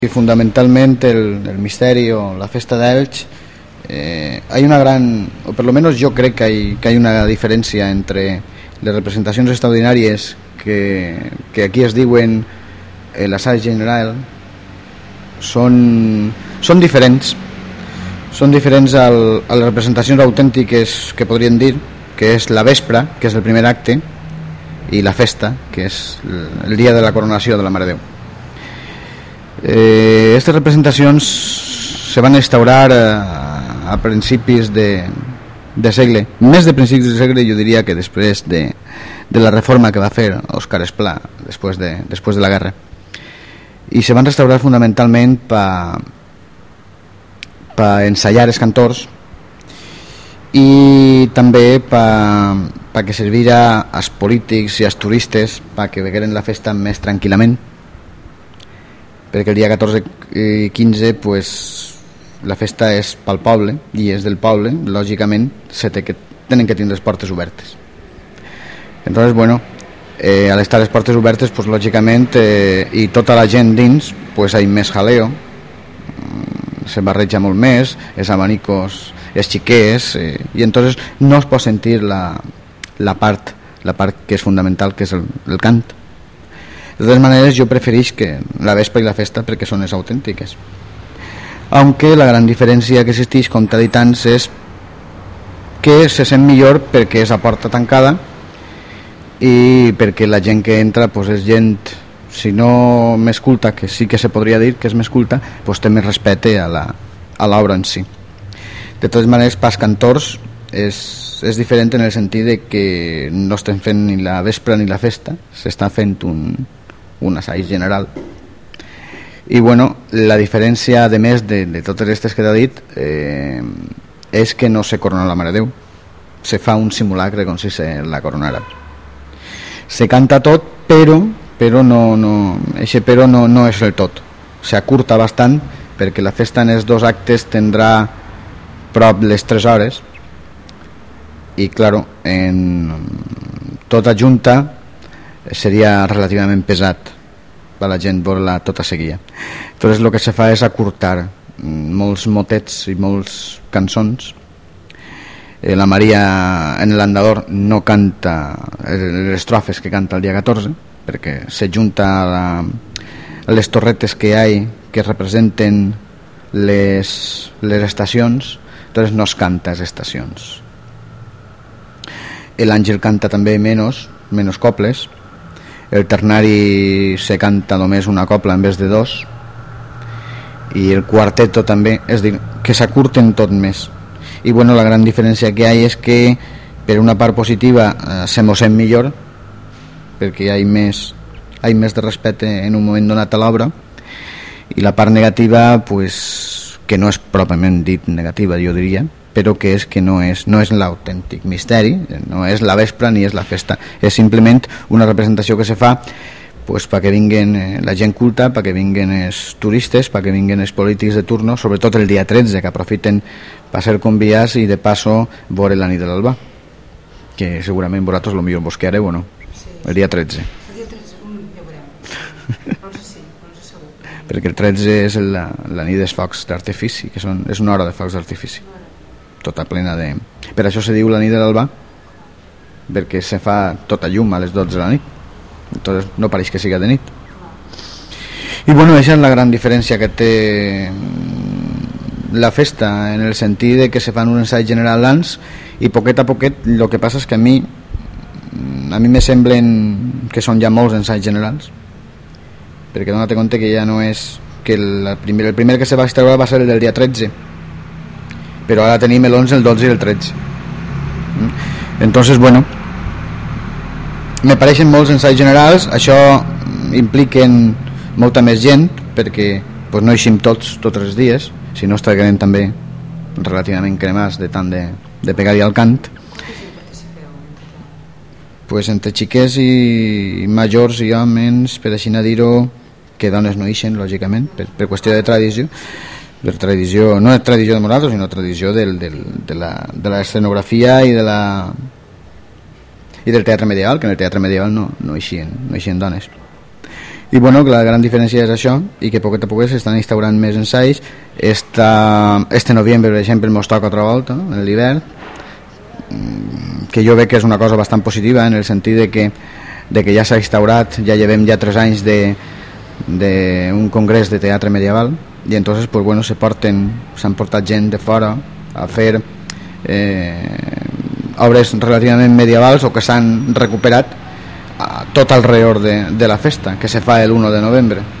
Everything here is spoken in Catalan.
Y fundamentalmente el misterio, la festa d'Elx, hay una gran, o por lo menos yo creo que hay una diferencia entre las representacions extraordinàries que aquí es diuen l'assaig general, són diferents a les representacions autèntiques que podríem dir, que és la vespra, que és el primer acte, i la festa, que és el dia de la coronació de la Mare de Déu. Aquestes representacions se van instaurar a principis de segle, més de principis de segle, jo diria que després de la reforma que va fer Òscar Esplà després de la guerra, i se van restaurar fundamentalment per ensaiar els cantors i també perquè servira als polítics i als turistes perquè vegueren la festa més tranquil·lament, perquè el dia 14 i 15 pues, la festa és pel poble i és del poble, lògicament tenen que tindre les portes obertes. Entonces, bueno, al estar les portes obertes, pues, lògicament, i tota la gent dins, pues, hi ha més jaleo, se barreja molt més, els abanicos, els xiquers, i entonces no es pot sentir la part que és fundamental, que és el cant. De totes maneres, jo prefereix que la vespa i la festa perquè són les autèntiques, aunque la gran diferència que existeix, com t'he dit abans, és que se sent millor perquè és a porta tancada i perquè la gent que entra pues, és gent, si no més culta, que sí que se podria dir que és més culta, pues, té més respecte a l'obra en si. De totes maneres, pas cantors és diferent en el sentit de que no estem fent ni la vespra ni la festa, s'està fent un assaig general. I bueno, la diferència de més de totes aquestes que t'he dit és que no se corona la Mare de Déu, se fa un simulacre com si se la coronara, se canta tot, però no és el tot, s'acurta bastant perquè la festa en els dos actes tindrà prop les 3 hores i claro, en tota junta seria relativament pesat per la gent veure-la tota seguida. Entonces el que se fa és acurtar molts motets i molts cançons. La Maria en l'andador no canta les estrofes que canta el dia 14 perquè se junta a les torretes que hi ha que representen les estacions, entonces no es canta les estacions. L'àngel canta també menys coples, el ternari se canta només una copla en vez de 2 i el quarteto també, és dir, que s'acurten tot més. I bueno, la gran diferència que hi ha és que per una part positiva se mos sent millor perquè hi ha més de respecte en un moment donat a l'obra, i la part negativa pues, que no és pròpiament dit negativa, jo diria, però que és que no és l'autèntic misteri, no és la vespra ni és la festa, és simplement una representació que se fa pues, perquè vinguen la gent culta, perquè vinguen els turistes, perquè vinguen els polítics de turno, sobretot el dia 13, que aprofiten per ser convidats i de passo veure la nit de l'alba, que segurament vosaltres el millor bosqueareu o no? Sí. El dia 13. El dia 13, ja veurem. No sé si, no sé segur. Perquè el 13 és la nit dels focs d'artifici, que és una hora de focs d'artifici. Tota plena de... Per això se diu la nit de l'alba, perquè se fa tota llum a les 12 de la nit, entonces no pareix que siga de nit. I bueno, aquesta és la gran diferència que té la festa, en el sentit de que se fan un ensaig general abans i poquet a poquet. El que passa és que a mi me semblen que són ja molts ensaigs generals, perquè dona't compte que ja no és que el primer que se va instaurar va ser el del dia 13, però ara tenim l'11, el 12 i el 13. Entonces, bueno, me pareixen molts ensaigs generals. Això impliquen molta més gent perquè pues, no eixim tots els dies, si no estarem també relativament cremats de tant de pegar-hi al cant. Pues entre xiquets i majors i homes, per així dir-ho, que dones no eixen, lògicament, per qüestió de tradició. De tradició, no de tradició de Morados, sinó tradició de la escenografia i del teatre medieval, que en el teatre medieval no eixien dones. I bueno, la gran diferència és això, i que poquet a poquet s'estan instaurant més ensaios. Este novembre, per exemple, ens toca altra volta, en l'hivern, que jo veig que és una cosa bastant positiva, en el sentit de que ja s'ha instaurat, ja llevem ja 3 anys d'un congrés de teatre medieval, i entonces pues bueno, s'han portat gent de fora a fer obres relativament medievals o que s'han recuperat tot alrededor de la festa que se fa el 1 de novembre.